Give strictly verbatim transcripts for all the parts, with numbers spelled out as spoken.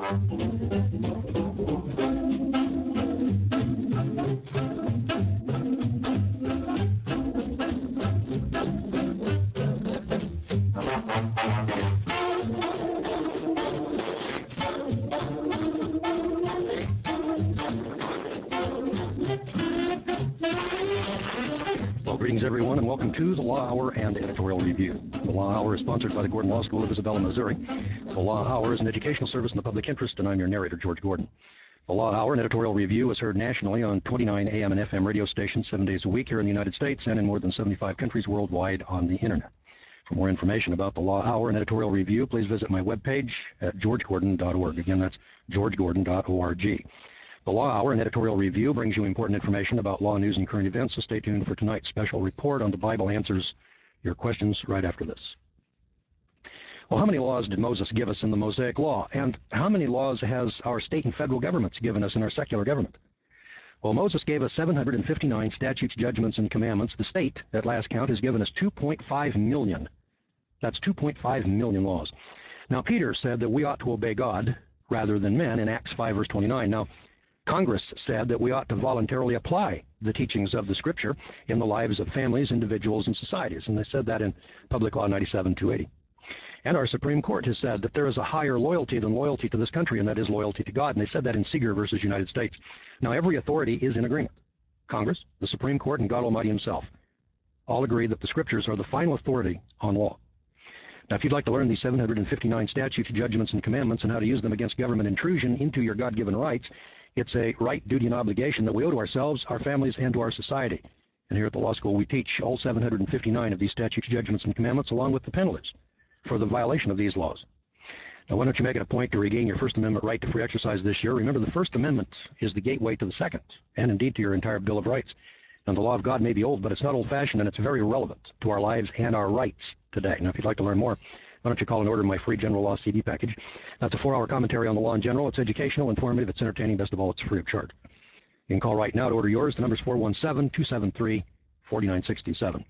Well, greetings everyone, and welcome to the Law Hour and Editorial Review. The Law Hour is sponsored by the Gordon Law School of Isabella, Missouri. The Law Hour is an educational service in the public interest, and I'm your narrator, George Gordon. The Law Hour and Editorial Review is heard nationally on twenty-nine A M and F M radio stations seven days a week here in the United States and in more than seventy-five countries worldwide on the Internet. For more information about the Law Hour and Editorial Review, please visit my webpage at george gordon dot org. Again, that's george gordon dot org. The Law Hour and Editorial Review brings you important information about law news and current events, so stay tuned for tonight's special report on the Bible answers your questions right after this. Well, how many laws did Moses give us in the Mosaic Law? And how many laws has our state and federal governments given us in our secular government? Well, Moses gave us seven hundred fifty-nine statutes, judgments, and commandments. The state, at last count, has given us two point five million. That's two point five million laws. Now, Peter said that we ought to obey God rather than men in Acts five, verse twenty-nine. Now, Congress said that we ought to voluntarily apply the teachings of the Scripture in the lives of families, individuals, and societies. And they said that in Public Law ninety-seven two eighty. And our Supreme Court has said that there is a higher loyalty than loyalty to this country, and that is loyalty to God. And they said that in Seeger versus United States. Now, every authority is in agreement. Congress, the Supreme Court, and God Almighty himself all agree that the Scriptures are the final authority on law. Now, if you'd like to learn these seven hundred fifty-nine statutes, judgments, and commandments and how to use them against government intrusion into your God-given rights, it's a right, duty, and obligation that we owe to ourselves, our families, and to our society. And here at the law school, we teach all seven hundred fifty-nine of these statutes, judgments, and commandments, along with the penalties for the violation of these laws. Now, why don't you make it a point to regain your First Amendment right to free exercise this year? Remember, the First Amendment is the gateway to the Second, and indeed to your entire Bill of Rights. And the law of God may be old, but it's not old-fashioned, and it's very relevant to our lives and our rights today. Now, if you'd like to learn more, why don't you call and order my free General Law C D package? That's a four-hour commentary on the law in general. It's educational, informative, it's entertaining. Best of all, it's free of charge. You can call right now to order yours. The number's four one seven, two seven three, four nine six seven.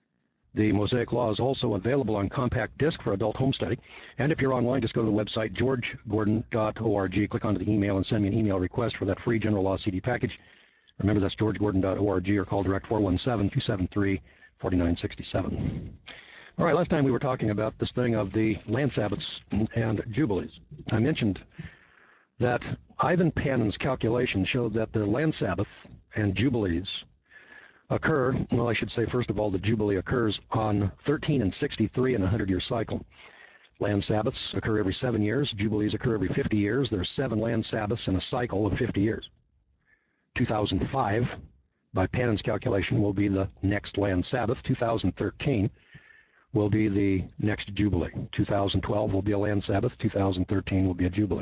The Mosaic Law is also available on compact disc for adult home study. And if you're online, just go to the website, george gordon dot org. Click onto the email and send me an email request for that free General Law C D package. Remember, that's george gordon dot org, or call direct four one seven, two seven three, four nine six seven. All right, last time we were talking about this thing of the land Sabbaths and Jubilees. I mentioned that Ivan Panin's calculation showed that the land Sabbath and Jubilees occur, well, I should say, first of all, the Jubilee occurs on thirteen and sixty-three in a hundred-year cycle. Land Sabbaths occur every seven years. Jubilees occur every fifty years. There's seven land Sabbaths in a cycle of fifty years. two thousand five, by Panin's calculation, will be the next land Sabbath. two thousand thirteen will be the next Jubilee. two thousand twelve will be a land Sabbath. two thousand thirteen will be a Jubilee.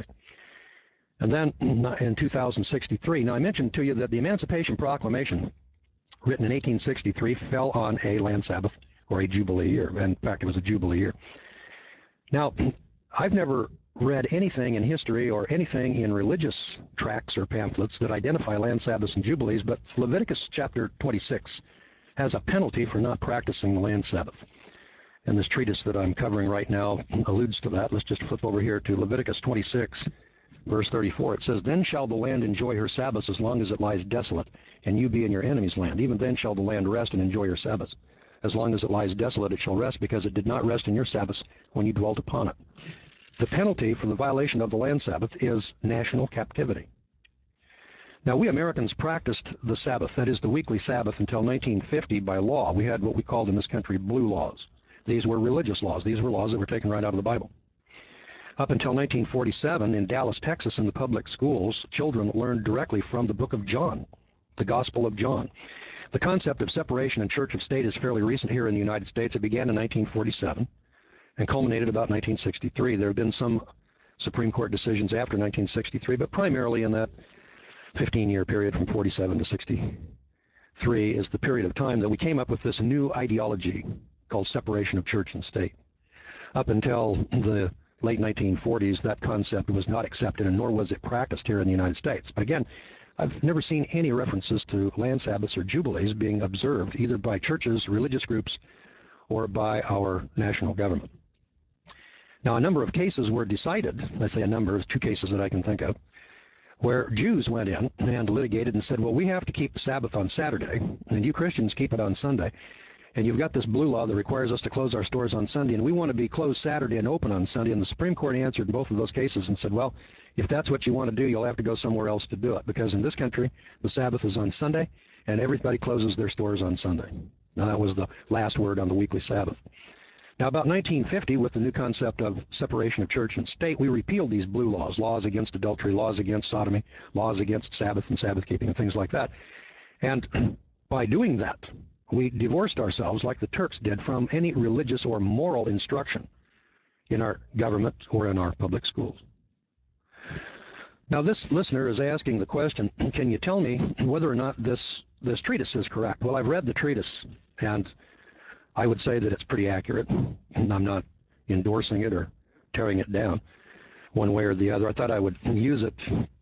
And then in two thousand sixty-three, now I mentioned to you that the Emancipation Proclamation, written in eighteen sixty-three, fell on a land Sabbath or a Jubilee year. In fact, it was a Jubilee year. Now, I've never read anything in history or anything in religious tracts or pamphlets that identify land Sabbaths and Jubilees, but Leviticus chapter twenty-six has a penalty for not practicing the land Sabbath. And this treatise that I'm covering right now alludes to that. Let's just flip over here to Leviticus twenty-six, verse thirty-four. It says, "Then shall the land enjoy her Sabbaths as long as it lies desolate, and you be in your enemy's land. Even then shall the land rest and enjoy her Sabbaths. As long as it lies desolate, it shall rest, because it did not rest in your Sabbaths when you dwelt upon it." The penalty for the violation of the land Sabbath is national captivity. Now, we Americans practiced the Sabbath, that is the weekly Sabbath, until nineteen fifty by law. We had what we called in this country blue laws. These were religious laws. These were laws that were taken right out of the Bible. Up until nineteen forty-seven, in Dallas, Texas, in the public schools, children learned directly from the book of John, the Gospel of John. The concept of separation in church of state is fairly recent here in the United States. It began in nineteen forty-seven and culminated about nineteen sixty-three. There have been some Supreme Court decisions after nineteen sixty-three, but primarily in that fifteen-year period from forty-seven to sixty-three is the period of time that we came up with this new ideology called separation of church and state. Up until the late nineteen forties, that concept was not accepted, and nor was it practiced here in the United States. But again, I've never seen any references to land Sabbaths or Jubilees being observed either by churches, religious groups, or by our national government. Now, a number of cases were decided, I say a number, two cases that I can think of, where Jews went in and litigated and said, well, we have to keep the Sabbath on Saturday, and you Christians keep it on Sunday. And you've got this blue law that requires us to close our stores on Sunday, and we want to be closed Saturday and open on Sunday. And the Supreme Court answered both of those cases and said, well, if that's what you want to do, you'll have to go somewhere else to do it, because in this country, the Sabbath is on Sunday, and everybody closes their stores on Sunday. Now, that was the last word on the weekly Sabbath. Now, about nineteen fifty, with the new concept of separation of church and state, we repealed these blue laws, laws against adultery, laws against sodomy, laws against Sabbath and Sabbath keeping, and things like that. And by doing that, we divorced ourselves, like the Turks did, from any religious or moral instruction in our government or in our public schools. Now, this listener is asking the question, can you tell me whether or not this, this treatise is correct? Well, I've read the treatise, and I would say that it's pretty accurate. I'm not endorsing it or tearing it down one way or the other. I thought I would use it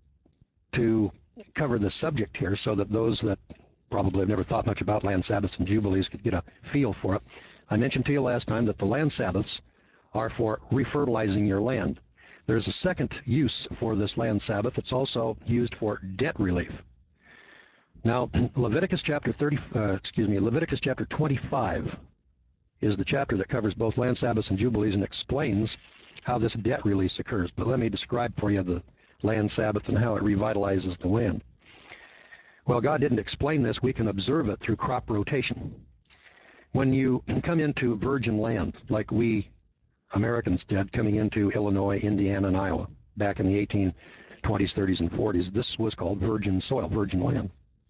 to cover the subject here so that those that probably have never thought much about land Sabbaths and Jubilees could get a feel for it. I mentioned to you last time that the land Sabbaths are for refertilizing your land. There's a second use for this land Sabbath. It's also used for debt relief. Now, Leviticus chapter thirty, uh, excuse me, Leviticus chapter twenty-five is the chapter that covers both land Sabbaths and Jubilees and explains how this debt release occurs. But let me describe for you the land Sabbath and how it revitalizes the land. Well, God didn't explain this. We can observe it through crop rotation. When you come into virgin land, like we Americans did, coming into Illinois, Indiana, and Iowa back in the eighteen twenties, thirties, and forties, this was called virgin soil, virgin land.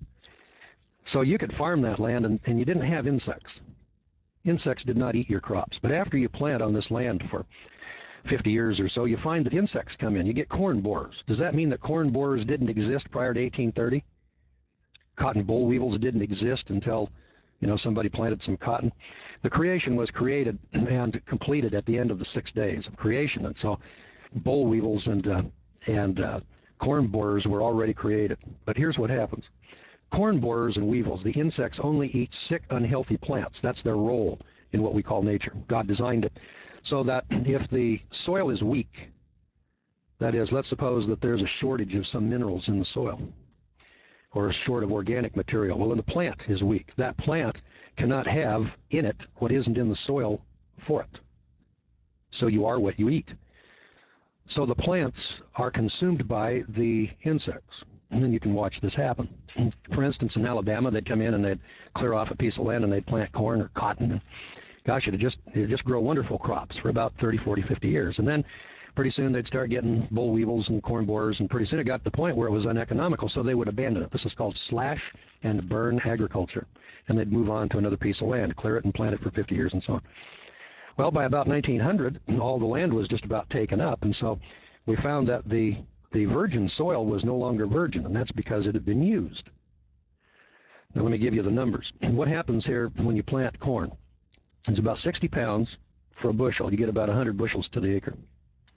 So you could farm that land, and, and you didn't have insects. Insects did not eat your crops. But after you plant on this land for fifty years or so, you find that insects come in. You get corn borers. Does that mean that corn borers didn't exist prior to eighteen thirty? Cotton boll weevils didn't exist until, you know, somebody planted some cotton. The creation was created and completed at the end of the six days of creation. And so boll weevils and, uh, and uh, corn borers were already created. But here's what happens. Corn borers and weevils, the insects, only eat sick, unhealthy plants. That's their role in what we call nature. God designed it so that if the soil is weak, that is, let's suppose that there's a shortage of some minerals in the soil, or a short of organic material. Well, then the plant is weak. That plant cannot have in it what isn't in the soil for it. So you are what you eat. So the plants are consumed by the insects. And then you can watch this happen. For instance, in Alabama, they'd come in and they'd clear off a piece of land and they'd plant corn or cotton. And gosh, it'd just, it'd just grow wonderful crops for about thirty, forty, fifty years. And then pretty soon they'd start getting boll weevils and corn borers, and pretty soon it got to the point where it was uneconomical, so they would abandon it. This is called slash and burn agriculture. And they'd move on to another piece of land, clear it and plant it for fifty years and so on. Well, by about nineteen hundred, all the land was just about taken up, and so we found that the the virgin soil was no longer virgin, and that's because it had been used. Now let me give you the numbers. What happens here when you plant corn? It's about sixty pounds for a bushel. You get about one hundred bushels to the acre.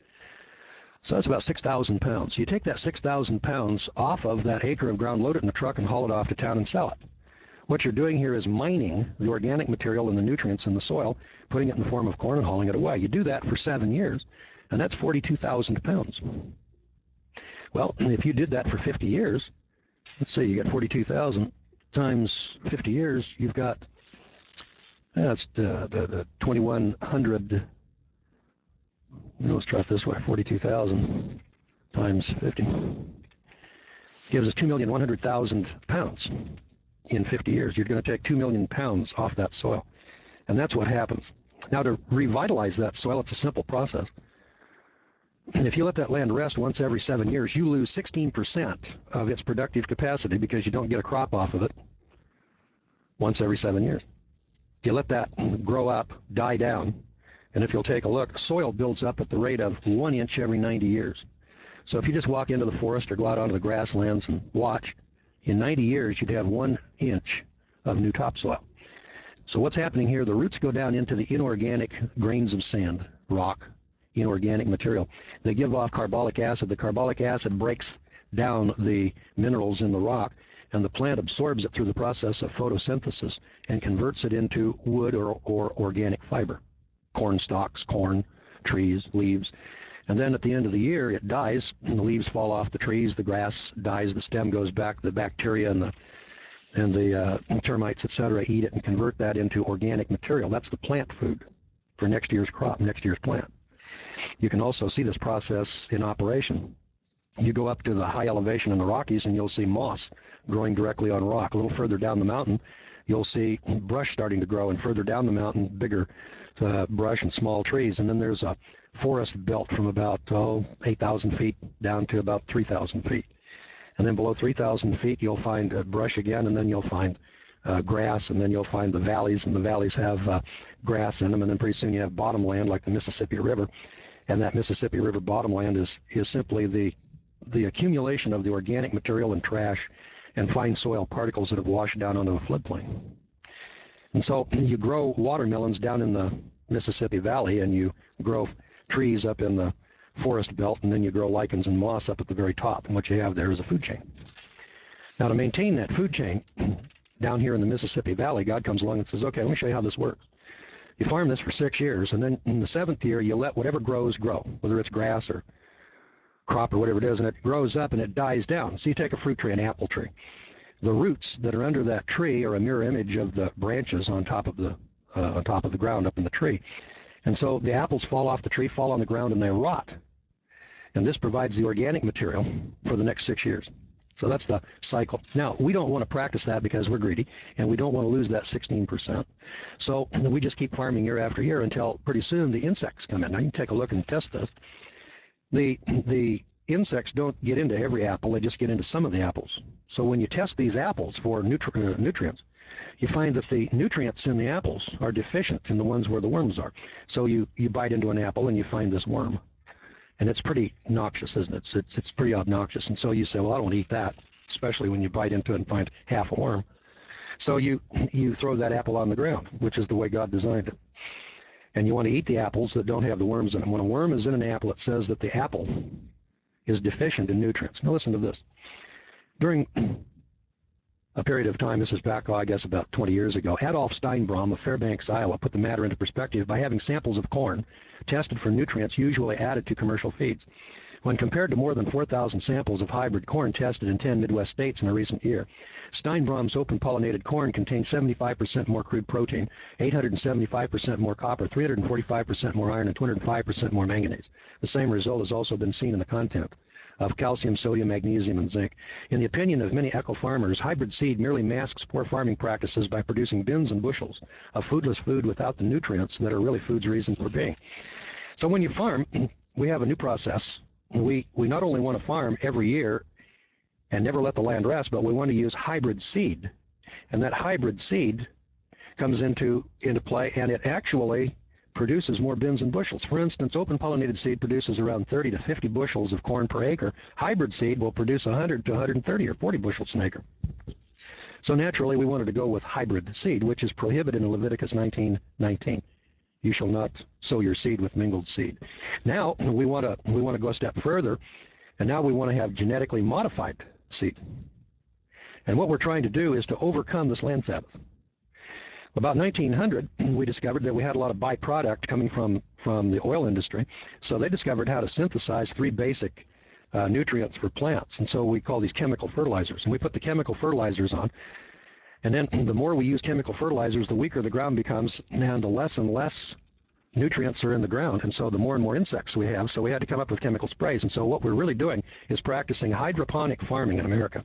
So that's about six thousand pounds. You take that six thousand pounds off of that acre of ground, load it in a truck, and haul it off to town and sell it. What you're doing here is mining the organic material and the nutrients in the soil, putting it in the form of corn and hauling it away. You do that for seven years, and that's forty-two thousand pounds. Well, if you did that for fifty years, let's say you got forty-two thousand times fifty years, you've got, that's the, the, the twenty-one hundred, let's try it this way, forty-two thousand times fifty, gives us two million one hundred thousand pounds in fifty years. You're going to take two million pounds off that soil, and that's what happens. Now, to revitalize that soil, it's a simple process. If you let that land rest once every seven years, you lose sixteen percent of its productive capacity because you don't get a crop off of it once every seven years. If you let that grow up, die down, and if you'll take a look, soil builds up at the rate of one inch every ninety years. So if you just walk into the forest or go out onto the grasslands and watch, in ninety years you'd have one inch of new topsoil. So what's happening here, the roots go down into the inorganic grains of sand, rock, inorganic material. They give off carbolic acid. The carbolic acid breaks down the minerals in the rock, and the plant absorbs it through the process of photosynthesis and converts it into wood or, or organic fiber. Corn stalks, corn, trees, leaves. And then at the end of the year, it dies, and the leaves fall off the trees, the grass dies, the stem goes back, the bacteria and the and the uh, termites, et cetera, eat it and convert that into organic material. That's the plant food for next year's crop, next year's plant. You can also see this process in operation. You go up to the high elevation in the Rockies and you'll see moss growing directly on rock. A little further down the mountain, you'll see brush starting to grow, and further down the mountain, bigger uh, brush and small trees. And then there's a forest belt from about oh, eight thousand feet down to about three thousand feet. And then below three thousand feet, you'll find uh, brush again, and then you'll find uh, grass, and then you'll find the valleys, and the valleys have uh, grass in them, and then pretty soon you have bottomland like the Mississippi River. And that Mississippi River bottomland is, is simply the, the accumulation of the organic material and trash and fine soil particles that have washed down onto the floodplain. And so you grow watermelons down in the Mississippi Valley, and you grow trees up in the forest belt, and then you grow lichens and moss up at the very top, and what you have there is a food chain. Now, to maintain that food chain down here in the Mississippi Valley, God comes along and says, okay, let me show you how this works. You farm this for six years, and then in the seventh year, you let whatever grows grow, whether it's grass or crop or whatever it is, and it grows up and it dies down. So you take a fruit tree, an apple tree. The roots that are under that tree are a mirror image of the branches on top of the uh, on top of the ground up in the tree. And so the apples fall off the tree, fall on the ground, and they rot. And this provides the organic material for the next six years. So that's the cycle. Now, we don't want to practice that because we're greedy, and we don't want to lose that sixteen percent. So we just keep farming year after year until pretty soon the insects come in. Now, you can take a look and test this. The, the insects don't get into every apple, they just get into some of the apples. So when you test these apples for nutri uh, nutrients, you find that the nutrients in the apples are deficient in the ones where the worms are. So you, you bite into an apple and you find this worm. And it's pretty noxious, isn't it? It's, it's, it's pretty obnoxious. And so you say, well, I don't want to eat that, especially when you bite into it and find half a worm. So you, you throw that apple on the ground, which is the way God designed it. And you want to eat the apples that don't have the worms in them. When a worm is in an apple, it says that the apple is deficient in nutrients. Now listen to this. During a period of time, this is back, oh, I guess, about twenty years ago, Adolf Steinbrom of Fairbanks, Iowa, put the matter into perspective by having samples of corn tested for nutrients usually added to commercial feeds. When compared to more than four thousand samples of hybrid corn tested in ten Midwest states in a recent year, Steinbrom's open-pollinated corn contained seventy-five percent more crude protein, eight hundred seventy-five percent more copper, three hundred forty-five percent more iron, and two hundred five percent more manganese. The same result has also been seen in the content of calcium, sodium, magnesium, and zinc. In the opinion of many eco-farmers, hybrid seed merely masks poor farming practices by producing bins and bushels of foodless food without the nutrients that are really food's reason for being. So when you farm, we have a new process. We, we not only want to farm every year and never let the land rest, but we want to use hybrid seed. And that hybrid seed comes into, into play, and it actually produces more bins and bushels. For instance, open pollinated seed produces around thirty to fifty bushels of corn per acre. Hybrid seed will produce one hundred to one hundred thirty or forty bushels an acre. So naturally, we wanted to go with hybrid seed, which is prohibited in Leviticus nineteen nineteen. You shall not sow your seed with mingled seed. Now we want to we want to go a step further, and now we want to have genetically modified seed. And what we're trying to do is to overcome this land Sabbath. About nineteen hundred, we discovered that we had a lot of byproduct coming from, from the oil industry. So they discovered how to synthesize three basic uh, nutrients for plants. And so we call these chemical fertilizers. And we put the chemical fertilizers on. And then the more we use chemical fertilizers, the weaker the ground becomes, and the less and less nutrients are in the ground. And so the more and more insects we have. So we had to come up with chemical sprays. And so what we're really doing is practicing hydroponic farming in America,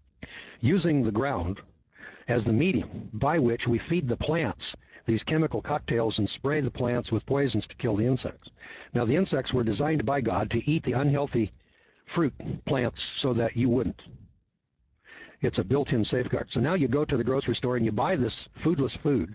using the ground as the medium by which we feed the plants these chemical cocktails and spray the plants with poisons to kill the insects. Now, the insects were designed by God to eat the unhealthy fruit plants so that you wouldn't. It's a built-in safeguard. So now you go to the grocery store and you buy this foodless food,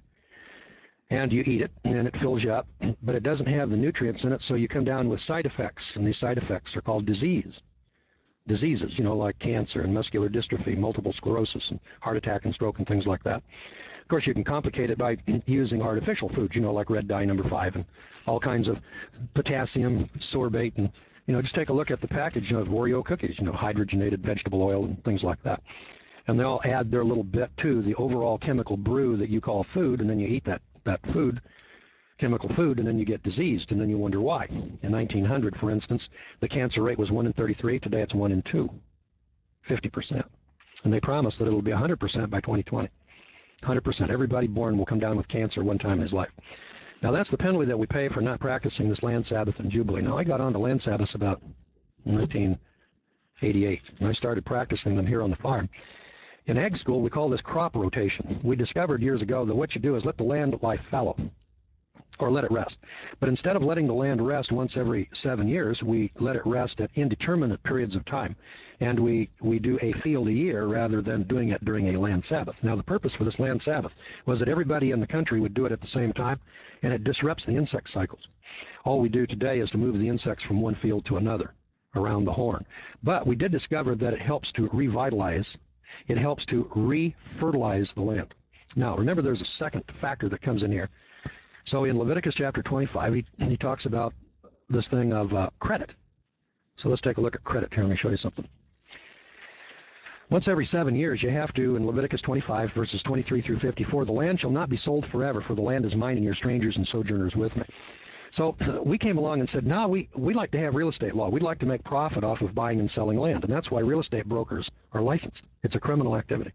and you eat it, and it fills you up, but it doesn't have the nutrients in it, so you come down with side effects, and these side effects are called disease. Diseases, you know, like cancer and muscular dystrophy, multiple sclerosis, and heart attack and stroke and things like that. Of course, you can complicate it by using artificial foods, you know, like red dye number five and all kinds of potassium sorbate. And, you know, just take a look at the package of Oreo cookies, you know, hydrogenated vegetable oil and things like that. And they all add their little bit to the overall chemical brew that you call food, and then you eat that, that food, chemical food, and then you get diseased, and then you wonder why. In nineteen hundred, for instance, the cancer rate was one in thirty-three. Today it's one in two, fifty percent. And they promise that it'll be one hundred percent by twenty twenty. one hundred percent. Everybody born will come down with cancer one time in his life. Now, that's the penalty that we pay for not practicing this land Sabbath and Jubilee. Now, I got onto land Sabbaths about nineteen eighty-eight, and I started practicing them here on the farm. In ag school, we call this crop rotation. We discovered years ago that what you do is let the land lie fallow, or let it rest. But instead of letting the land rest once every seven years, we let it rest at indeterminate periods of time. And we, we do a field a year rather than doing it during a land Sabbath. Now, the purpose for this land Sabbath was that everybody in the country would do it at the same time, and it disrupts the insect cycles. All we do today is to move the insects from one field to another around the horn. But we did discover that it helps to revitalize, it helps to re-fertilize the land. Now, remember, there's a second factor that comes in here. So in Leviticus chapter twenty-five, he, he talks about this thing of uh, credit. So let's take a look at credit here. Let me show you something. Once every seven years, you have to, in Leviticus twenty-five, verses twenty-three through fifty-four, the land shall not be sold forever, for the land is mine and your strangers and sojourners with me. So uh, we came along and said, no, we, we like to have real estate law. We'd like to make profit off of buying and selling land. And that's why real estate brokers are licensed. It's a criminal activity.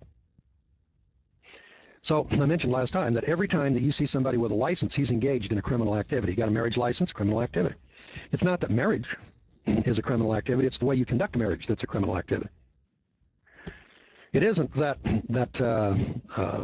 So I mentioned last time that every time that you see somebody with a license, he's engaged in a criminal activity. You got a marriage license, criminal activity. It's not that marriage is a criminal activity. It's the way you conduct marriage that's a criminal activity. It isn't that that uh, uh,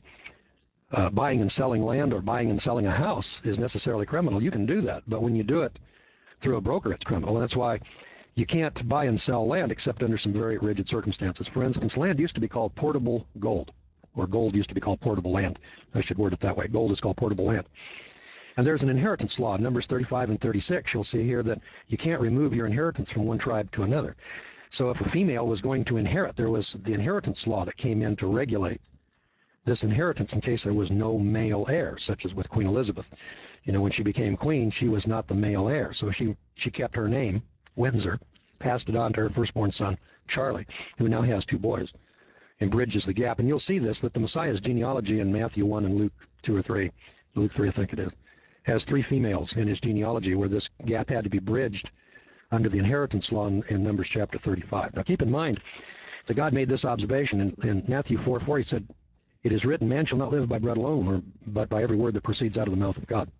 uh, buying and selling land or buying and selling a house is necessarily criminal. You can do that, but when you do it through a broker, it's criminal. And that's why you can't buy and sell land except under some very rigid circumstances. For instance, land used to be called portable gold, or gold used to be called portable land. I should word it that way. Gold is called portable land. And there's an inheritance law, Numbers thirty-five and thirty-six. You'll see here that you can't remove your inheritance from one tribe to another. So if a female was going to inherit, there was the inheritance law that came in to regulate this inheritance in case there was no male heir, such as with Queen Elizabeth. You know, when she became queen, she was not the male heir. So she, she kept her name, Windsor, passed it on to her firstborn son, Charlie, who now has two boys, and bridges the gap. And you'll see this, that the Messiah's genealogy in Matthew one and Luke two or three, Luke three I think it is, has three females in his genealogy where this gap had to be bridged under the inheritance law in, in Numbers chapter thirty-five. Now keep in mind that God made this observation in, in Matthew four four. He said, "It is written, man shall not live by bread alone, or, but by every word that proceeds out of the mouth of God."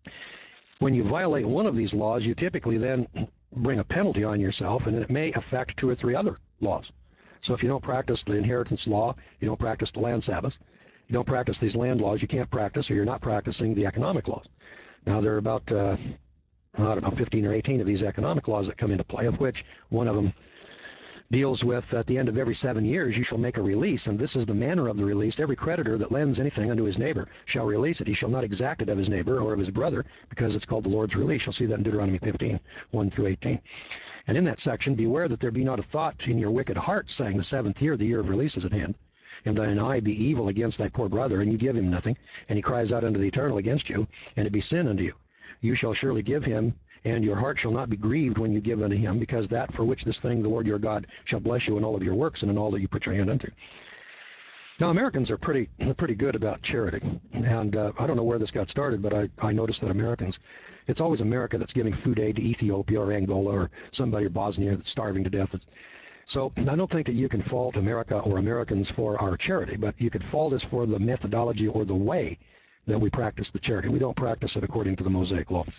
When you violate one of these laws, you typically then bring a penalty on yourself, and it may affect two or three other laws. So if you don't practice the inheritance law, you don't practice the land Sabbath, you don't practice these land laws, you can't practice, or you're not practicing the economic laws. Now, there are about, uh, I don't know, fifteen or eighteen of these economic laws that come into play, of which one of them deals with, at the end of every seven years, you shall make a release, and this is the manner of the release. Every creditor that lends anything unto his neighbor shall release it. He shall not exact it of his neighbor or of his brother, because it's called the Lord's release. You'll see that in Deuteronomy fifteen, one through eighteen. And in that section, beware that there be not a thought in your wicked heart, saying, the seventh year, the year of release is at hand, and thine eye be evil against thy poor brother, and you give him nothing, and he cries out unto the Eternal against you, and it be sin unto you. You shall surely give him, and your heart shall not be grieved when you give unto him, because that for which this thing the Lord your God shall bless you in all of your works and in all that you put your hand unto. Now, Americans are pretty pretty good about charity, and uh, I don't know where this got started, but I, I noticed that Americans, it's always America that's giving food aid to Ethiopia or Angola or somebody in Bosnia that's starving to death. So I don't think that you can fault America or Americans for our charity, but you could fault us for the methodology or the way that we practice the charity. We don't practice it according to the Mosaic law.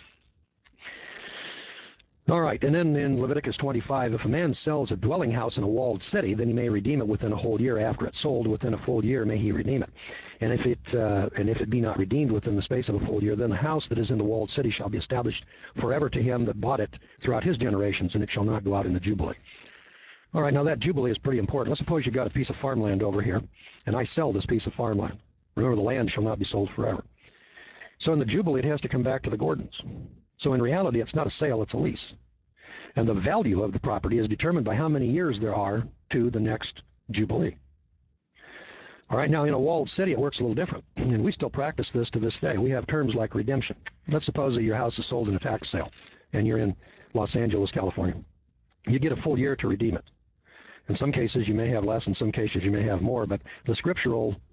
All right, and then in Leviticus twenty-five, if a man sells a dwelling house in a walled city, then he may redeem it within a whole year after it's sold. Within a full year may he redeem it. And if it uh, and if it be not redeemed within the space of a full year, then the house that is in the walled city shall be established forever to him that bought it throughout his generations, and it shall not go out in the Jubilee. All right, now that Jubilee is pretty important. Let's suppose you got a piece of farmland over here, and I sell this piece of farmland. Remember, the land shall not be sold forever. So in the Jubilee, it has to come back to the Gordons. So in reality, it's not a sale, it's a lease. And the value of the property is determined by how many years there are to the next Jubilee. All right, now in a walled city, it works a little different. And we still practice this to this day. We have terms like redemption. Let's suppose that your house is sold in a tax sale, and you're in Los Angeles, California. You get a full year to redeem it. In some cases, you may have less. In some cases, you may have more. But the scriptural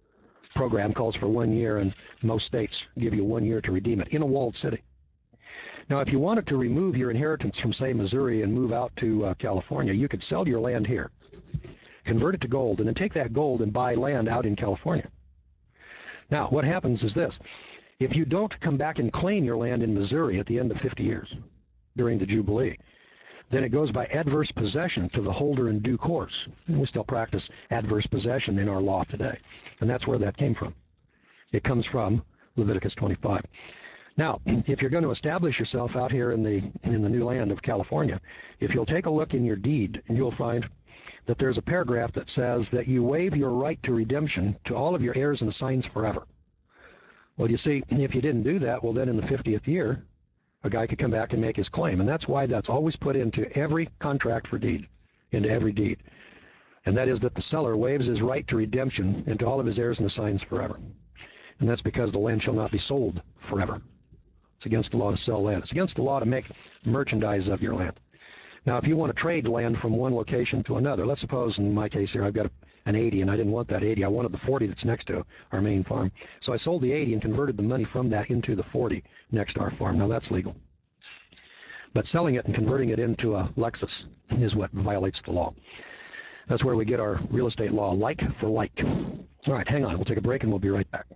program calls for one year, and most states give you one year to redeem it in a walled city. Now, if you wanted to remove your inheritance from, say, Missouri and move out to uh, California, you could sell your land here, convert it to gold, and then take that gold and buy land out in California. Now, what happens is this. If you don't come back and claim your land in Missouri at the end of fifty years during the Jubilee, then it goes by adverse possession to the holder in due course. And we still practice adverse possession in our law today. And that's where that came from. It comes from Leviticus twenty-five. Now, if you're going to establish yourself out here in the in the new land of California, if you'll take a look in your deed, you'll find that there's a paragraph that says that you waive your right to redemption to all of your heirs and assigns forever. Well, you see, if you didn't do that, well, then in the fiftieth year, a guy could come back and make his claim. And that's why that's always put into every contract for deed, into every deed. And that is that the seller waives his right to redemption and to all of his heirs and assigns forever. And that's because the land shall not be sold forever. It's against the law to sell land. It's against the law to make merchandise of your land. Now, if you want to trade land from one location to another, let's suppose in my case here I've got a, an eighty and I didn't want that eighty. I wanted the forty that's next to our main farm. So I sold the eighty and converted the money from that into the forty next to our farm. Now, that's legal. But selling it and converting it into a Lexus is what violates the law. That's where we get our real estate law, like for like. All right, hang on. We'll take a break and we'll be right back.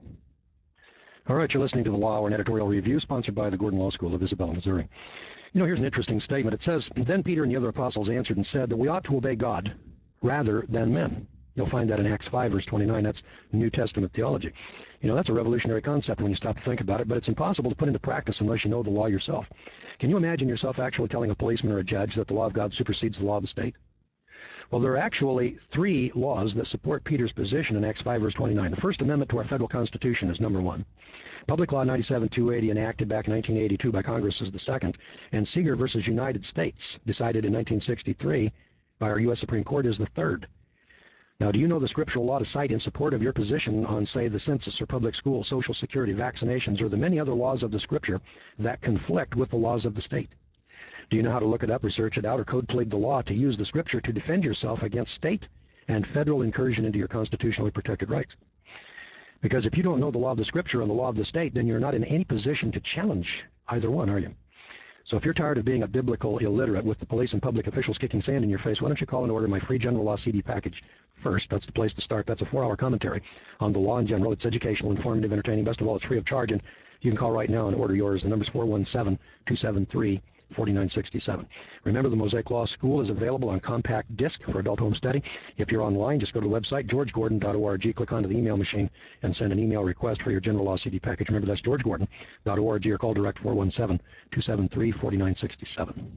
All right, you're listening to the Law Hour and Editorial Review, sponsored by the Gordon Law School of Isabella, Missouri. You know, here's an interesting statement. It says, "Then Peter and the other apostles answered and said that we ought to obey God rather than men." You'll find that in Acts five, verse twenty-nine. That's New Testament theology. You know, that's a revolutionary concept when you stop to think about it, but it's impossible to put into practice unless you know the law yourself. Can you imagine yourself actually telling a policeman or a judge that the law of God supersedes the law of the state? Well, there are actually three laws that support Peter's position in Acts five, verse twenty-nine. The First Amendment to our federal Constitution is number one. Public Law ninety-seven two eighty, enacted back in nineteen eighty-two by Congress, is the second. And Seeger versus United States, decided in nineteen sixty-three by our U S Supreme Court, is the third. Now, do you know the scriptural law to cite in support of your position on, say, the census or public school, Social Security, vaccinations, or the many other laws of the Scripture that conflict with the laws of the state? Do you know how to look it up, research it out, or code plead the law to use the Scripture to defend yourself against state and federal incursion into your constitutionally protected rights? Because if you don't know the law of the Scripture and the law of the state, then you're not in any position to challenge either one, are you? So if you're tired of being a biblical illiterate with the police and public officials kicking sand in your face, why don't you call and order my free general law C D package first? That's the place to start. That's a four-hour commentary on the law in general. It's educational, informative, entertaining. Best of all, it's free of charge, and you can call right now and order yours. The number's four one seven, two seven three, four nine six seven. Remember, the Mosaic Law School is available on compact disc for adult home study. If you're online, just go to the website, george gordon dot org, click onto the email machine, and send an email request for your general law C D package. Remember, that's george gordon dot org, or call direct four one seven, two seven three, four nine six seven.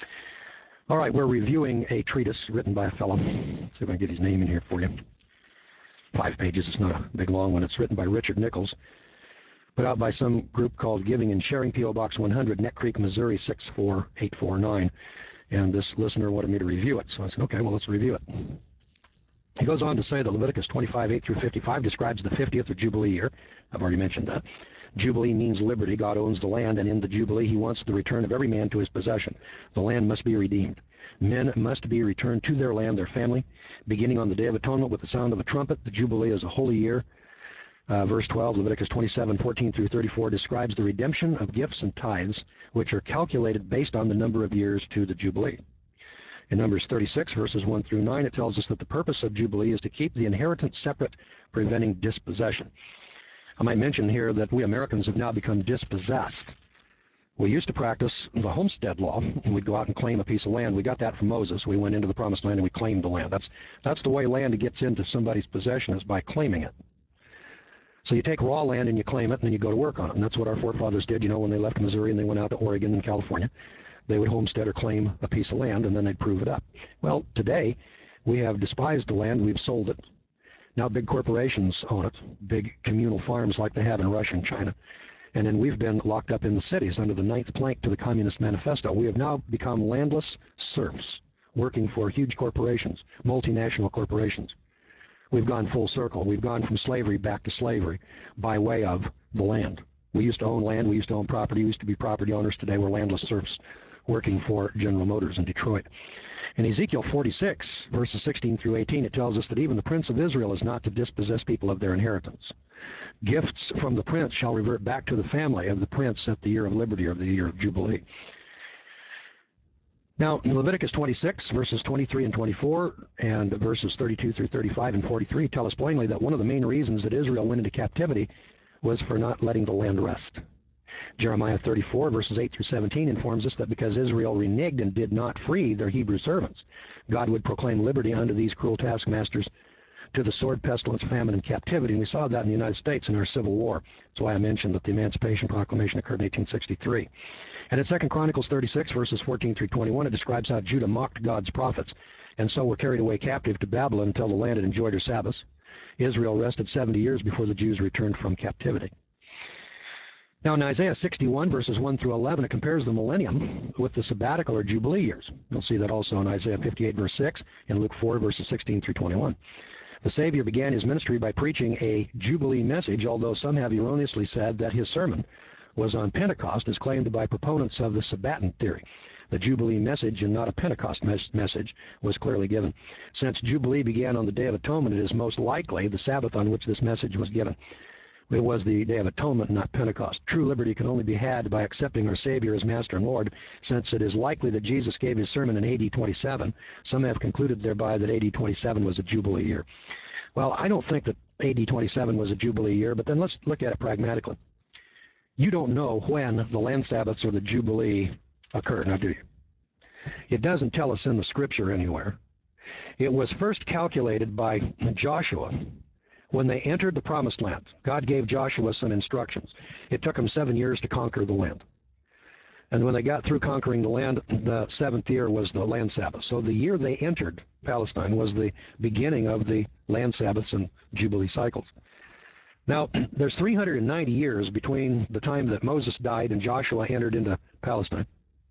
All right, we're reviewing a treatise written by a fellow. Let's see if I can get his name in here for you. Five pages. It's not a big, long one. It's written by Richard Nichols, put out by some group called Giving and Sharing, P O Box one hundred, Neck Creek, Missouri six four eight four nine. And this listener wanted me to review it, so I said, okay, well, let's review it. He goes on to say that Leviticus twenty-five, eight through fifty-five describes the fiftieth or Jubilee year. I've already mentioned that. Jubilee means liberty. God owns the land, and in the Jubilee, he wants the return of every man to his possession. The land must be redeemed. Men must be returned to their land, their family, beginning on the Day of Atonement with the sound of a trumpet. The Jubilee is a holy year. Uh, verse twelve, Leviticus twenty-seven, fourteen through thirty-four, describes the redemption of gifts and tithes, which are calculated based on the number of years to the Jubilee. In Numbers thirty-six, verses one through nine, it tells us that the purpose of Jubilee is to keep the inheritance separate, preventing dispossession. I might mention here that we Americans have now become dispossessed. We used to practice the homestead law, and we'd go out and claim a piece of land. We got that from Moses. We went into the promised land and we claimed the land. That's, that's the way land gets into somebody's possession, is by claiming it. So you take raw land and you claim it, and then you go to work on it. And that's what our forefathers did, you know, when they left Missouri and they went out to Oregon and California. They would homestead or claim a piece of land, and then they'd prove it up. Well, today, we have despised the land. We've sold it. Now big corporations own it, big communal farms like they have in Russia and China. And then we've been locked up in the cities under the ninth plank to the Communist Manifesto. We have now become landless serfs, working for huge corporations, multinational corporations. We've gone full circle. We've gone from slavery back to slavery by way of the land. We used to own land. We used to own property. We used to be property owners. Today we're landless serfs working for General Motors in Detroit. In Ezekiel forty-six, verses sixteen through eighteen, it tells us that even the prince of Israel is not to dispossess people of their inheritance. Gifts from the prince shall revert back to the family of the prince at the year of liberty or the year of Jubilee. Now, Leviticus twenty-six, verses twenty-three and twenty-four, and verses thirty-two through thirty-five and forty-three tell us plainly that one of the main reasons that Israel went into captivity was for not letting the land rest. Jeremiah thirty-four, verses eight through seventeen informs us that because Israel reneged and did not free their Hebrew servants, God would proclaim liberty unto these cruel taskmasters to the sword, pestilence, famine, and captivity. And we saw that in the United States in our Civil War. That's why I mentioned that the Emancipation Proclamation occurred in eighteen sixty-three. And in Second Chronicles thirty-six, verses fourteen through twenty-one, it describes how Judah mocked God's prophets, and so were carried away captive to Babylon until the land had enjoyed her Sabbaths. Israel rested seventy years before the Jews returned from captivity. Now in Isaiah sixty-one, verses one through eleven, it compares the millennium with the sabbatical or jubilee years. You'll see that also in Isaiah fifty-eight, verse six, and Luke four, verses sixteen through twenty-one. The Savior began his ministry by preaching a jubilee message, although some have erroneously said that his sermon was on Pentecost, as claimed by proponents of the Sabbatean theory. The Jubilee message, and not a Pentecost mes message, was clearly given. Since Jubilee began on the Day of Atonement, it is most likely the Sabbath on which this message was given. It was the Day of Atonement, not Pentecost. True liberty can only be had by accepting our Savior as Master and Lord, since it is likely that Jesus gave his sermon in A D twenty-seven. Some have concluded thereby that A D twenty-seven was a Jubilee year. Well, I don't think that A D twenty-seven was a Jubilee year, but then let's look at it pragmatically. You don't know when the land Sabbaths or the Jubilee occurred, now do you? It doesn't tell us in the Scripture anywhere. It was first calculated by Joshua when they entered the Promised Land. God gave Joshua some instructions. It took them seven years to conquer the land. And when they got through conquering the land, the seventh year was the land Sabbath. So the year they entered Palestine was the beginning of the land Sabbaths and Jubilee cycles. Now, there's three hundred ninety years between the time that Moses died and Joshua entered into Palestine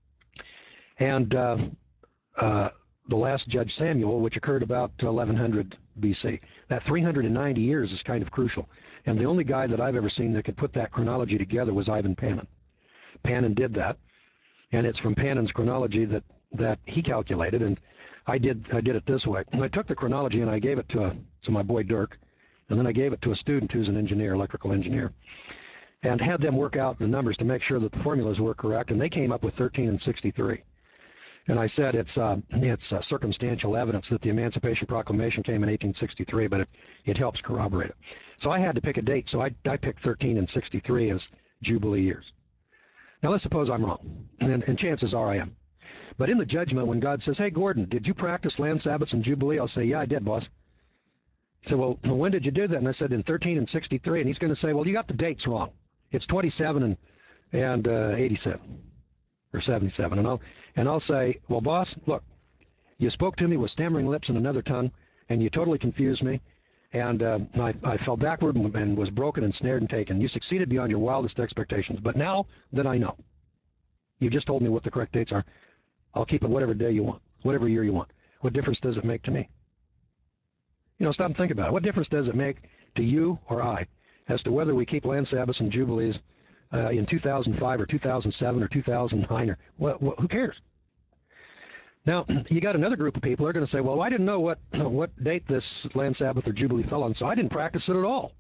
and uh, uh, the last Judge Samuel, which occurred about eleven hundred B C. That three hundred ninety years is kind of crucial. And the only guy that I've ever seen that could put that chronology together was Ivan Panin. Panin did that, and it's from Panin's chronology that, that he calculated, and I did, I did it this way. I took the chronology and I gave it to, a, to my boy Dirk, and then I gave it to a student who's an engineer, electrical engineer, and had them work out the numbers to make sure that the formulas were correct, and they came up with thirteen and sixty-three. And I said it's, uh, it's uh, circumstantial evidence that the Emancipation Proclamation came in eighteen sixty-three, but it, it helps corroborate it. So I had to pick a date, so I, I picked thirteen and sixty-three as Jubilee years. Now let's suppose I'm wrong, and, and chances are I am. But in the judgment, when God says, hey, Gordon, did you practice land Sabbaths and Jubilee? I'll say, yeah, I did, boss. He said, well, when did you do that? And I said, in thirteen and sixty-three. And he's going to say, well, you got the dates wrong. It's twenty-seven and, and uh, eighty-seven, or seventy-seven. And I'll, and I'll say, well, boss, look, you spoke to me with stammering lips and another tongue, and you totally confused me. And uh, I, I fell backward and, and was broken and snared and taken. You succeeded beyond your wildest expectations. But now that I know, you just told me what the correct dates are, I'll keep it whatever day you want, whatever year you want. What difference does it make to me? You know, stop and think about it. What difference does it make to you or I as to whether we keep land Sabbaths and Jubilees uh, in two thousand five or two thousand seven or two thousand nine or what, what, who cares? Now, you got another group of people who are going to say, well, I didn't know what, what date this land Sabbath or Jubilee fell on, so I didn't practice it at all.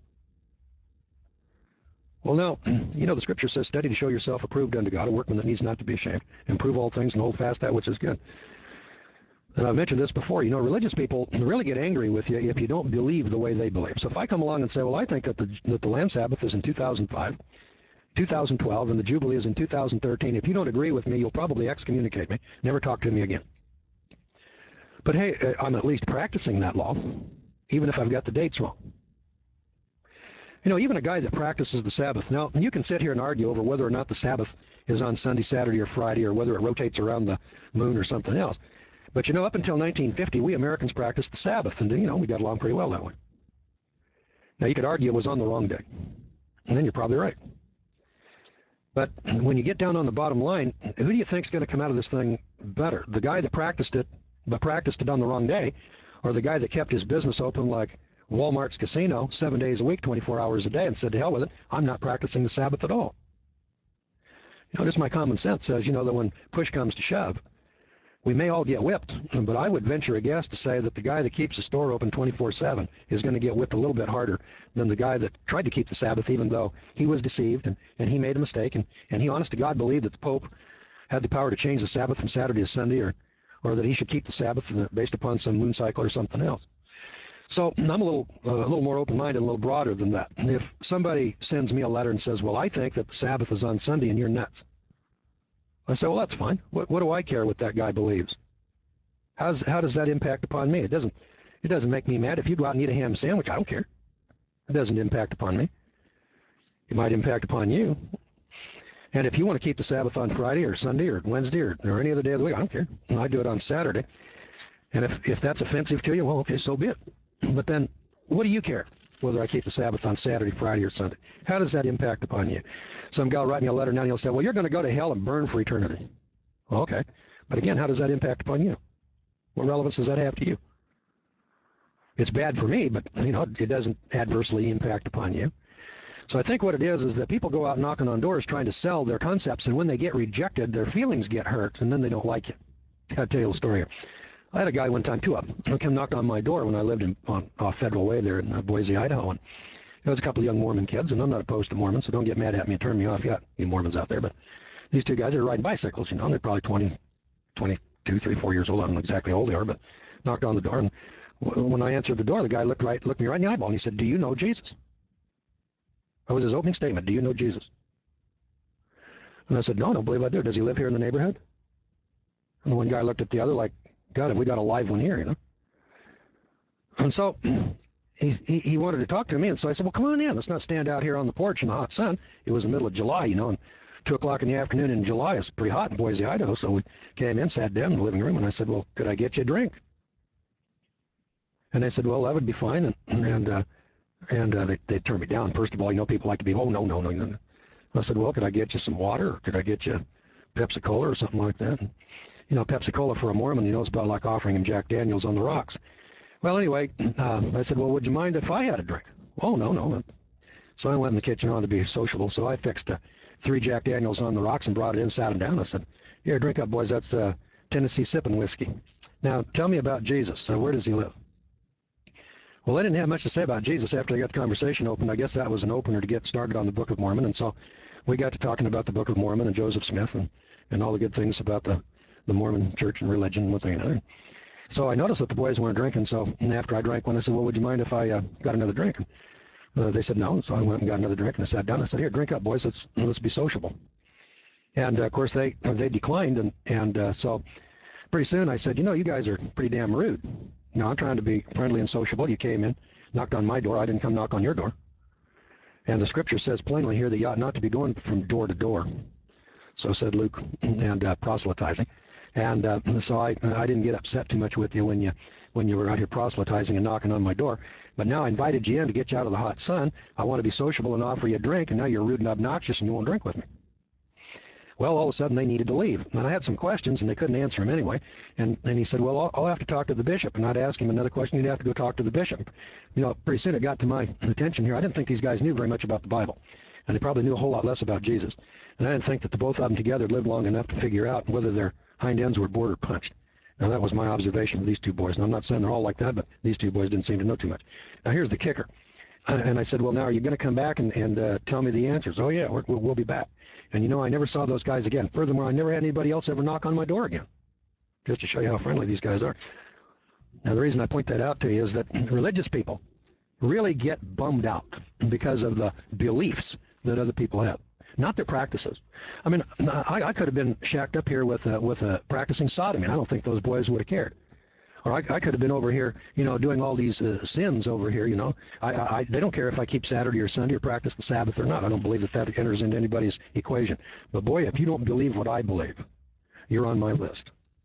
Well, now, you know, the Scripture says, study to show yourself approved unto God, a workman that needs not to be ashamed, and prove all things and hold fast that which is good. And I've mentioned this before, you know, religious people really get angry with you if you don't believe the way they believe. So if I come along and say, well, I think that the, that the land Sabbath is in two thousand five, two thousand twelve, and the Jubilee is in two thousand thirteen, if you don't agree with me, you'll probably excommunicate me, never talk to me again. But hey, I'm at least practicing that law, even if I've got the dates wrong. You know, even a guy that practices the Sabbath. Now, you can sit here and argue over whether or not the Sabbath is on Sunday, Saturday, or Friday, or whether it rotates around the moon or something else. But, you know, up until nineteen fifty, we Americans practiced the Sabbath, and, you know, we got along pretty well that way. Now, you could argue it was on the wrong day, and then you're probably right. But when you get down on the bottom line, who do you think is going to come out of this thing better? The guy that practiced it, but practiced it on the wrong day, or the guy that kept his business open like Walmart's casino seven days a week, twenty-four hours a day, and said, to hell with it, I'm not practicing the Sabbath at all. You know, just my common sense says, you know, that when push comes to shove, we may all get whipped, but I would venture a guess to say that the guy that keeps the store open twenty-four seven is going to get whipped a little bit harder than the guy that tried to keep the Sabbath, even though he was deceived and, and he made a mistake, and, and he honest to God believed that the Pope had the power to change the Sabbath from Saturday to Sunday, or, or that he should keep the Sabbath based upon some moon cycle or something else. So I'm a little, uh, a little more open-minded, a little broader than that. If somebody sends me a letter and says, well, I think that the Sabbath is on Sunday and you're nuts, I say, well, that's fine. What, what do I care what that guy believes? How's, how does that impact upon me? It doesn't, it doesn't make me mad. If you go out and eat a ham sandwich, I don't care. It doesn't impact upon me. It might impact upon you. And if you want to keep the Sabbath on Friday or Sunday or Wednesday or, or any other day of the week, I don't care. And I do it on Saturday. And if, if that's offensive to you, well, okay, so be it. But then, what do you care whether I keep the Sabbath on Saturday, Friday, or Sunday? How does that impact upon you? Some guy will write me a letter now and he'll say, well, you're going to go to hell and burn for eternity. Well, okay. But again, how does that impact upon you? What relevance does that have to you? It's bad for me, but you know, it doesn't adversely impact upon you. So I think what it is is that people go out knocking on doors trying to sell their concepts, and when they get rejected, their feelings get hurt, and then they don't like it. I'll tell you a story here. I had a guy one time, two of them, came knocked on my door when I lived in, on off Federal Way there in uh, Boise, Idaho, and there was a couple of young Mormon kids, and I'm not opposed to Mormons, so don't get mad at me and turn me off yet, you Mormons out there, but these two guys, they were riding bicycles, you know, and they're probably twenty, twenty-two, three, four years old. I don't know exactly how old they are, but knocked on the door, and when I answered the door, the guy looked right, looked me right in the eyeball, and he said, do you know Jesus? That was his opening statement, do you know Jesus? And I said, no, I don't believe I do. Does he live here in the neighborhood? And the one guy looked at the other like, God, we got a live one here, you know. And so he, he, he wanted to talk to me, and so I said, well, come on in. Let's not stand out here on the porch in the hot sun. It was the middle of July, you know, and two o'clock in the afternoon in July is pretty hot in Boise, Idaho. So we came in, sat down in the living room, and I said, well, could I get you a drink? And they said, well, that would be fine. And and uh, and uh, they, they turned me down. First of all, you know, people like to be, oh, no, no, no, no. I said, well, could I get you some water, or could I get you Pepsi-Cola or something like that? And, you know, Pepsi-Cola for a Mormon, you know, it's about like offering him Jack Daniels on the rocks. Well, anyway, uh, I said, well, would you mind if I had a drink? Oh, no, no. So I went in the kitchen on to be sociable, so I fixed uh, three Jack Daniels on the rocks and brought it in, sat them down. I said, here, drink up, boys. That's uh, Tennessee sipping whiskey. Now, tell me about Jesus. Uh, where does he live? Well, they didn't have much to say about Jesus after they got the conversation open. I guess that was an opener to get started on the Book of Mormon, and so we got to talking about the Book of Mormon and Joseph Smith and, and all the good things about the the Mormon church and religion and one thing and another. So I noticed that the boys weren't drinking, so after I drank one, I said, well, would you mind if I uh, got another drink? And uh, they said no, so I went and got another drink, and I sat down. I said, here, drink up, boys. Let's, let's be sociable. And, uh, of course, they they declined, and, and uh, so pretty soon I said, you know, you guys are pretty damn rude. You know, I'm trying to be friendly and sociable. You came in, knocked on my door. I didn't come knock on your door. And the Scripture says plainly here that you ought not to be going from door to door. So said Luke, and uh, proselytizing. And uh, so I, I didn't get upset too much with you when you when you were out here proselytizing and knocking on my door. But now I invited you in to get you out of the hot sun. I want to be sociable and offer you a drink, and now you're rude and obnoxious and you won't drink with me. Well, all of a sudden they needed to leave. And I had some questions, and they couldn't answer them anyway. And, and he said, well, I'll, I'll have to talk to the bishop. And I'd ask him another question. He'd have to go talk to the bishop. You know, pretty soon it got to my attention here. I didn't think these guys knew very much about the Bible. And they probably knew a whole lot less about Jesus. And I didn't think that the both of them together lived long enough to figure out whether their hind ends were bored or punched. Now, that was my observation of these two boys. And I'm not saying they're all like that, but these two boys didn't seem to know too much. Now, here's the kicker. And I said, well, now, are you going to come back and, and uh, tell me the answers? Oh, yeah, we're, we'll be back. And, you know, I never saw those guys again. Furthermore, I never had anybody else ever knock on my door again, just to show you how friendly these guys are. Now, the reason I point that out to you is that religious people really get bummed out because of the beliefs that other people have, not their practices. I mean, I, I could have been shacked up here with, uh, with uh, practicing sodomy. I don't think those boys would have cared. Or I, I could have been over here, you know, doing all these uh, sins over here, you know. I, I, they don't care if I keep Saturday or Sunday or practice the Sabbath or not. I don't believe that that enters into anybody's equation. But boy, if you don't believe what I believe, you're on my list.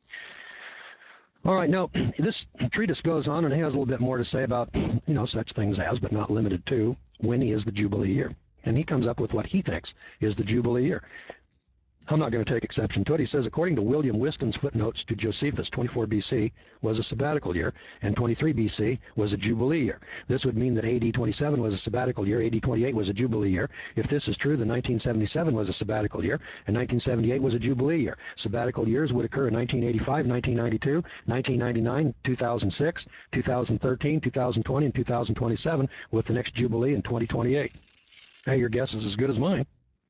All right, now, this treatise goes on and it has a little bit more to say about, you know, such things as, but not limited to, when is the Jubilee year. And he comes up with what he thinks is the Jubilee year. I'm not going to take exception to it. He says, according to William Whiston's footnotes to Josephus, twenty-four B C was a sabbatical year, and twenty-three B C was a jubilee year. This would mean that A D twenty-seven was a sabbatical year, A D twenty-eight was a jubilee year. If this is true, then nineteen seventy-seven was a sabbatical year, and nineteen seventy-eight was a jubilee year. Sabbatical years would occur in nineteen eighty-five, nineteen ninety-two, nineteen ninety-nine, two thousand six, two thousand thirteen, two thousand twenty, and two thousand twenty-seven, with the next jubilee in twenty twenty-eight. Hey, your guess is as good as mine.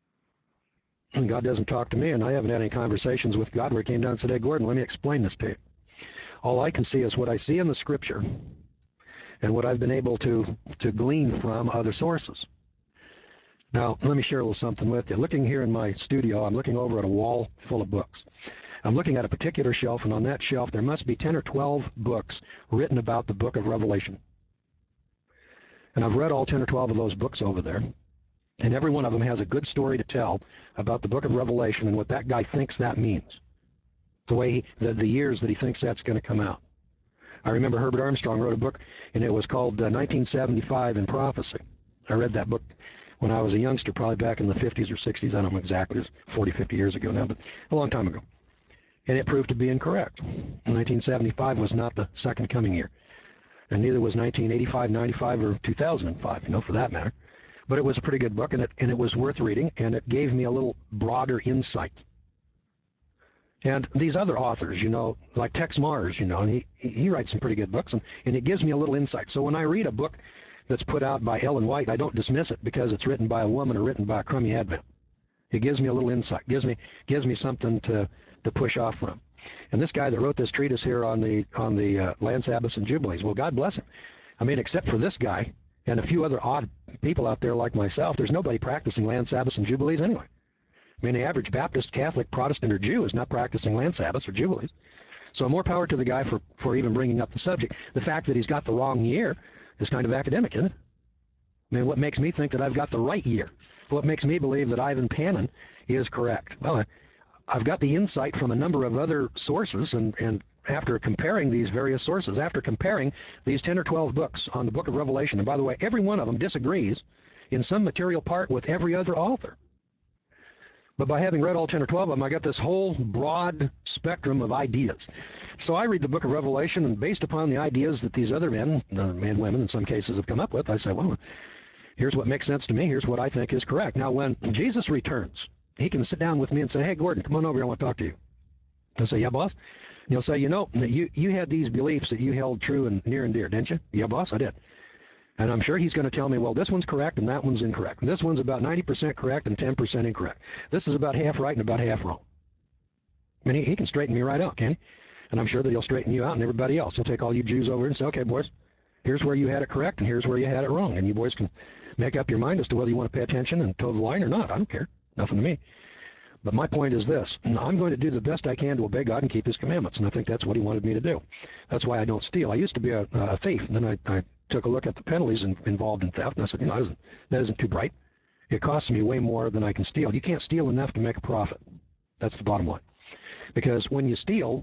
And God doesn't talk to me, and I haven't had any conversations with God where he came down and said, hey, Gordon, let me explain this to you. All I can see is what I see in the Scripture and what I've been able to, to glean from other sources. Now, let me share a little something with you. Looking here in my studio, I'm looking over at a wall full of books. I'm looking at a particular shelf, and on that shelf there must be ten or twelve books written about the book of Revelation. And I've read all ten or twelve of those books over there. And every one of them has a good story to tell about the book of Revelation and what that guy thinks that means. The way he, the, the years that he thinks that's going to come out. I remember Herbert Armstrong wrote a book, and it was called uh, nineteen seventy-five in Prophecy. I read that book when I was a youngster, probably back in the fifties or sixties. I don't know exactly. It was forty, fifty years ago now, but a long time ago. And it proved to be incorrect. nineteen seventy-five was not the second coming year. And neither was nineteen eighty-five, ninety-five, or two thousand five, you know, for that matter. But it was a pretty good book, and it, and it was worth reading, and it gave me a little broader insight. And these other authors, you know, like Tex Mars, you know, and he, he writes some pretty good books, and, and it gives me a little insight. So when I read a book that's put out by Ellen White, I don't dismiss it because it's written by a woman or written by a crummy advent. It gives me a little insight, gives me gives me something to, to push off from. And this guy that wrote this treatise here on the, on the uh, land Sabbaths and Jubilees, well, God bless him. I mean, except for this guy, and a few other odd people out there like myself, there's nobody practicing land Sabbaths and Jubilees anyway. I mean, the average Baptist, Catholic, Protestant, or Jew is not practicing land Sabbaths or Jubilees. So more power to the guy for, for even bringing up the subject. The fact that he's got the wrong year is kind of academic, isn't it? I mean, what makes me think that I've got the right year? What makes me believe that Ivan Panin is correct? Well, I've got the insight from a number of other sources, and, and after comparing these various sources, after comparing these ten or twelve books on the book of Revelation, and by the way, every one of them disagrees in some material part with every other author. But by having read all ten or twelve of them, I got this whole broad spectrum of ideas. So I read the book of Revelation, and based upon the ideas that these other men, uh, and women in some cases, have come up with, I say, well, here's what makes sense to me. Here's what I think is correct. Now, when Jesus returns, he can sit down with me and say, hey, Gordon, come on over here. I want to talk to you. I'll say, yeah, boss. And he'll say, you know, you, you had these beliefs that you held true and near and dear, didn't you? Yeah, boss, I did. And I'm sure he's going to tell me, well, this one's correct and that one's incorrect. And this one's about ninety percent correct and ten percent incorrect. This is about half right and about half wrong. I mean, he, he can straighten me right out, can he? And I'm sure that he'll straighten you out and everybody else. He'll take all you Jews over and say, okay, boys, here's where you had it correct and here's where you had it wrong. And you boys can make up your mind as to whether you want to pay attention and toe the line or not. I don't care. Nothing to me. But my point is this. I'm going to do the best I can to obey God and keep his commandments, and I think that's what he wanted me to do. That's why I don't steal. I used to be a, a thief, and then I, I took a look at the penalties in, involved in theft, and I said, you know, that isn't, that isn't too bright. It costs me way more than I can steal. You can't steal enough to make a profit. That's the bottom line. Because when you steal,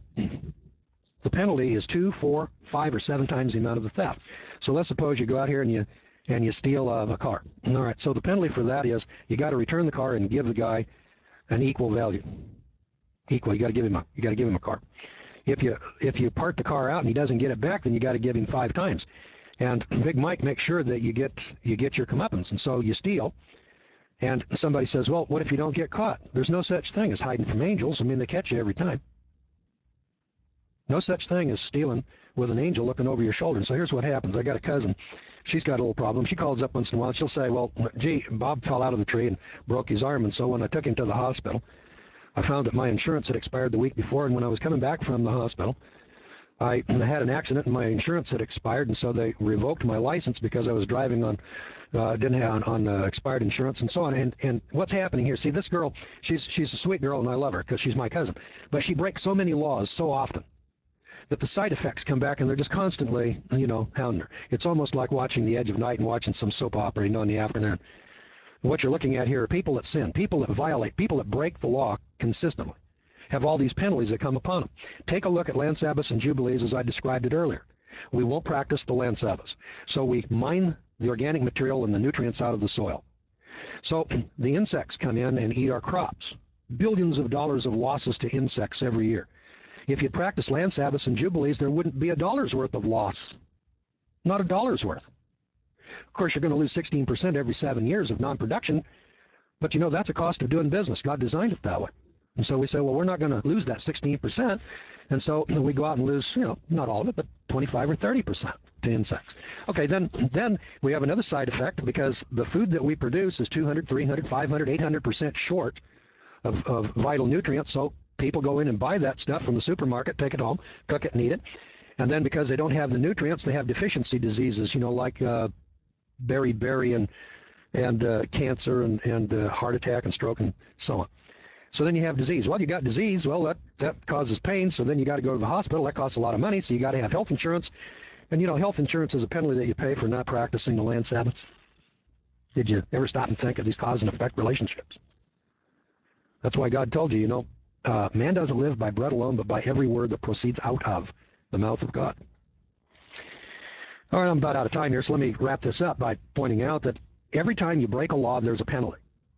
the penalty is two, four, five, or seven times the amount of the theft. So let's suppose you go out here and you and you steal uh, a car. All right, so the penalty for that is you got to return the car and give the guy an equal value. Equal. You got to give him a. You got to give him a car. If you if you part the car out and he doesn't get it back, then you got to give him five times. And Big Mike makes sure that you get you get your comeuppance. And so you steal. And somebody says, well, what if you don't get caught? There's no such thing as hiding from angels. I mean, they catch you every time. No such thing as stealing with an angel looking over your shoulder. And so here's what happens. I got a cousin. She's got a little problem. She calls up once in a while. She'll say, well, gee, Bob fell out of the tree and broke his arm. And so when I took him to the hospital, I found that my insurance had expired the week before. And when I was coming back from the hospital, I had an accident and my insurance had expired. And so they revoked my license because I was driving on, uh, didn't have on, on uh, expired insurance and so on. And, and what's happening here? See, this girl, she's, she's a sweet girl and I love her because she's my cousin. But she breaks so many laws so often that the side effects come back and they're just constantly, you know, hounding her. It's almost like watching The Edge of Night and watching some soap opera, you know, in the afternoon. What you're looking at here are people that sin, people that violate, people that break the law consistently, have all these penalties that come upon them. Take a look at land Sabbaths and Jubilees as I described it earlier. We won't practice the land Sabbaths. So we mine the organic material and the nutrients out of the soil. So the insects come in and eat our crops billions of dollars of losses to insects every year. If you practice land Sabbaths and Jubilees, there wouldn't be a dollar's worth of loss. Not a dollar's worth. Of course, you're going to lose sixteen percent every seven years of non-production, but you know, that's a cost of doing business. God designed it that way. And so we say, well, we're not going to lose that sixteen percent. And so we go out and lose, you know, not all of it, but twenty-five or thirty percent to insects. Okay, then, then we have another side effect, because the food that we produce is two hundred, three hundred, five hundred, eight hundred percent short of, of vital nutrients. So people go in and buy that stuff from the supermarket, take it home, cook it and eat it. And then because they don't have the nutrients, they have deficiency diseases, you know, like uh, beriberi and, and uh, cancer and, and uh, heart attack and stroke and so on. So then you have disease. Well, you got disease. Well, that, that causes pain, so then you got to go to the hospital. That costs a lot of money, so you got to have health insurance. And, you know, health insurance is a penalty that you pay for not practicing the land Sabbaths. Did you ever stop and think of these cause and effect relationships? That's why God told you, you know, uh, man doesn't live by bread alone, but by every word that proceeds out of the mouth of God. All right, I'm about out of time here, so let me wrap this up by pointing out that every time you break a law, there's a penalty.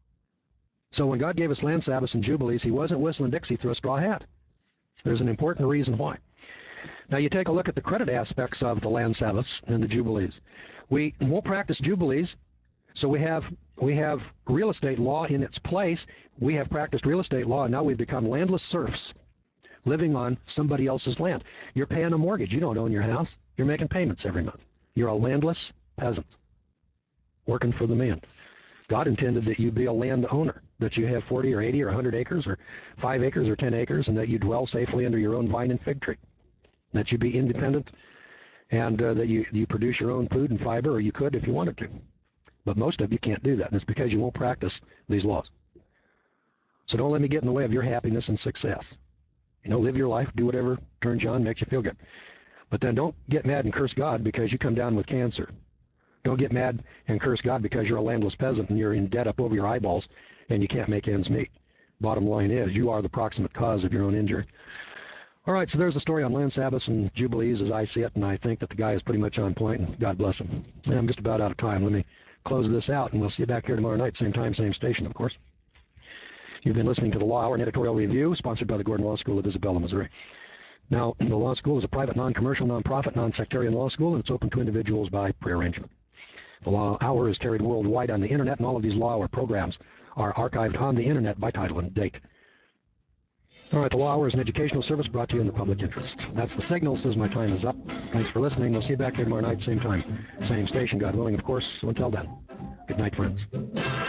So when God gave us land Sabbaths and Jubilees, he wasn't whistling Dixie through a straw hat. There's an important reason why. Now you take a look at the credit aspects of the land Sabbaths and the Jubilees. We won't practice Jubilees, so we have we have real estate law in its place. We have practiced real estate law, and now we've become landless serfs living on somebody else's land. You're paying a mortgage. You don't own your house. You're making payments every month. You're a landless peasant working for the man. God intended that you be a landowner, that you have forty or eighty or one hundred acres or five acres or ten acres, and that you dwell safely under your own vine and fig tree, that you be independent, and uh, that you, you produce your own food and fiber, or you could if you wanted to. But most of you can't do that, and it's because you won't practice these laws. So don't let me get in the way of your happiness and success. You know, live your life, do whatever turns you on, makes you feel good. But then don't get mad and curse God because you come down with cancer. Don't get mad and curse God because you're a landless peasant and you're in debt up over your eyeballs and you can't make ends meet. Bottom line is, you are the proximate cause of your own injury. All right, so there's the story on land Sabbaths and Jubilees as I see it, and I think that the guy is pretty much on point, and God bless him. And I'm just about out of time. Let me close this out, and we'll see you back here tomorrow night, same time, same station, of course. You've been listening to the Law Hour and Editorial Review, sponsored by the Gordon Law School of Isabella, Missouri. Now, the law school is a private, non-commercial, non-profit, non-sectarian law school, and it's open to individuals by prearrangement. The Law Hour is carried worldwide on the Internet, and all of these Law Hour programs are archived on the Internet by title and date. All right, the Law Hour is an educational service brought to you in the public interest. That's the signal. Says my time is up. Thanks for listening. We'll see you back here tomorrow night, same time, same station, God willing, of course. So until then, good night, friends.